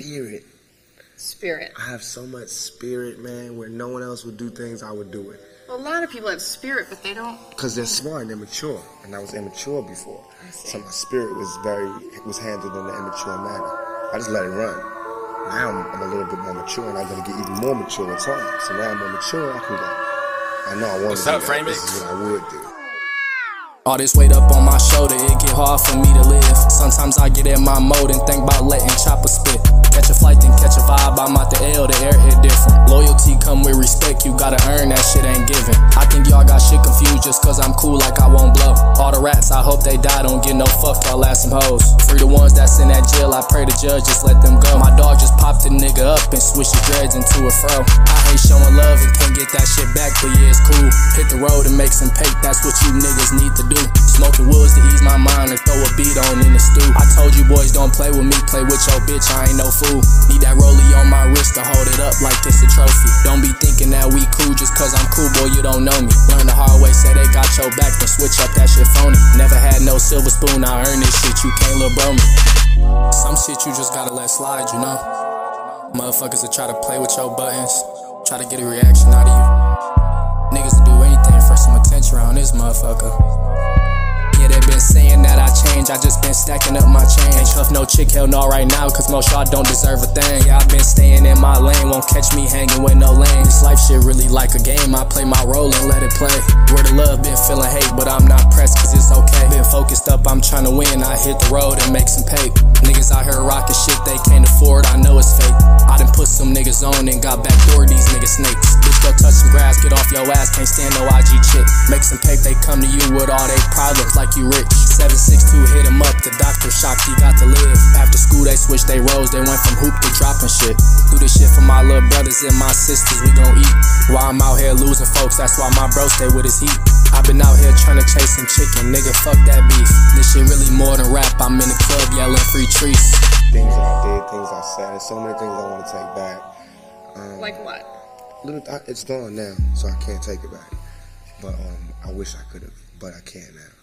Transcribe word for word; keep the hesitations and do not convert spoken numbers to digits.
spirit. Spirit. I have so much spirit, man, where no one else would do things, I would do it. Well, a lot of people have spirit, but they don't. Because they're smart and they're mature, and I was immature before. So my spirit was very, was handled in an immature manner. I just let it run. Now I'm, I'm a little bit more mature, and I'm going to get even more mature with time. So now I'm more mature, I can go. I know I want to do that. Frame this is what I would do. All this weight up on my shoulder, it get hard for me to live. Sometimes I get in my mode and think about letting chopper spit. Catch a flight, then catch a vibe, I'm out the L, the air hit different. Loyalty come with respect, you gotta earn, that shit ain't given. I think y'all got shit confused just cause I'm cool like I won't blow. All the rats, I hope they die, don't get no fuck, y'all ass some hoes. Free the ones that's in that jail, I pray the judge just let them go. My dog just popped the nigga up and switched his dreads into a fro. I hate showing love and can't get that shit back, but yeah, it's cool. Hit the road and make some cake, that's what you niggas need to do. Smoking woods to ease my mind and throw a beat on in the stew. I told you boys don't play with me, play with your bitch, I ain't no fool. Need that rollie on my wrist to hold it up like it's a trophy. Don't be thinking that we cool just cause I'm cool, boy, you don't know me. Learn the hard way, say they got your back, then switch up that shit phony. Never had no silver spoon, I earned this shit, you can't little bro me. Some shit you just gotta let slide, you know. Motherfuckers that try to play with your buttons, try to get a reaction out of you. Niggas will do anything for some attention around this motherfucker. Yeah, they been saying that I change, I just been stacking up my change. Ain't tough no chick, hell no right now, cause most y'all don't deserve a thing. Yeah, I been staying in my lane, won't catch me hanging with no lane. This life shit really like a game, I play my role and let it play. Where the love been feeling hate, but I'm not pressed cause it's okay. Been focused up, I'm trying to win, I hit the road and make some pay. Niggas out here rocking shit they can't afford, I know it's fake. I done put some niggas on and got backdoor these niggas snakes. Bitch, go touch some grass, get off your ass, can't stand no I G chick. Make some cake, they come to you with all they problems like you rich. seven six two hit him up, the doctor shocked he got to live. After school they switched they roles, they went from hoop to dropping shit. Do this shit for my little brothers and my sisters, we gon' eat. While I'm out here losing folks, that's why my bro stay with his heat. I been out here trying to chase some chicken, nigga, fuck that beef. This shit really more than rap, I'm in the club yelling free trees. Things that I did, things I said, there's so many things I want to take back. Um, Like what? Little, I, it's gone now, so I can't take it back. But um, I wish I could have, but I can't now.